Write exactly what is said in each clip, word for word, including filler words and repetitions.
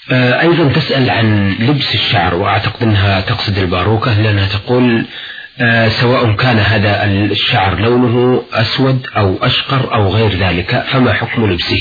أيضا تسأل عن لبس الشعر، وأعتقد أنها تقصد الباروكة، لأنها تقول سواء كان هذا الشعر لونه أسود أو أشقر أو غير ذلك فما حكم لبسه؟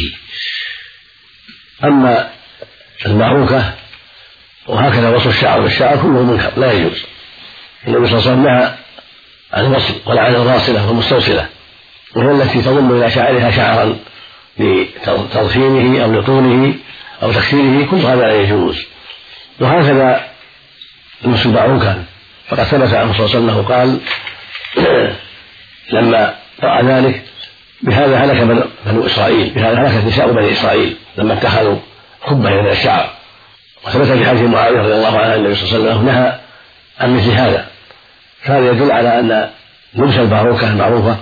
أما الباروكة وهكذا وصل الشعر بالشعر كله منكر لا يجوز. النبي صلى الله عليه وسلم نهى عن الوصل ولعن الراصلة والمستوصلة، وهي التي تضم إلى شعرها شعرا لتضخيمه أو لطوله أو تكسيره، كل هذا لا يجوز. وهكذا لبس الباروكة فقد ثبت عنه صلى الله عليه وسلم أنه قال لما رأى ذلك بهذا هلك بنو إسرائيل، بهذا هلكت نساء بني إسرائيل لما اتخذوا خبة من الشعر. وثبت في حديث معاوية رضي الله عنه النبي صلى الله عليه وسلم نهى عن مثل هذا. فهذا يدل على أن لبس الباروكة المعروفة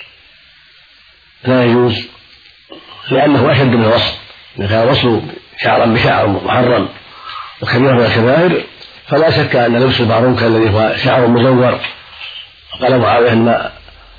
لا يجوز، لأنه أشد من الوصل. إذا كان الوصل شعرا بشعر محرم وكبيرة من الكبائر، فلا شك أن لبس الباروكة الذي هو شعر مزور، قال معاوية أن ما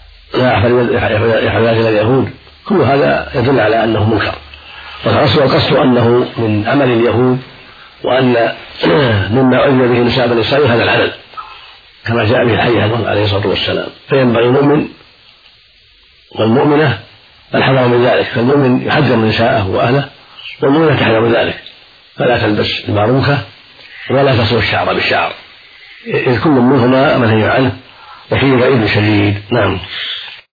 يفعل ذلك اليهود، كل هذا يدل على أنه منكر. والأصل والقصد أنه من عمل اليهود، وأن مما عذب به نساء بني إسرائيل هذا العمل كما جاء به الحي عليه الصلاة والسلام. فينبغي المؤمن والمؤمنة الحذر من ذلك، فالمؤمن يحذر من نساءه وأهله، والمؤمنة تحذر من ذلك، فلا تلبس الباروكة ولا تصل الشعر بالشعر، إذ كل منهما منهي عنه وفيه وعيد شديد. نعم.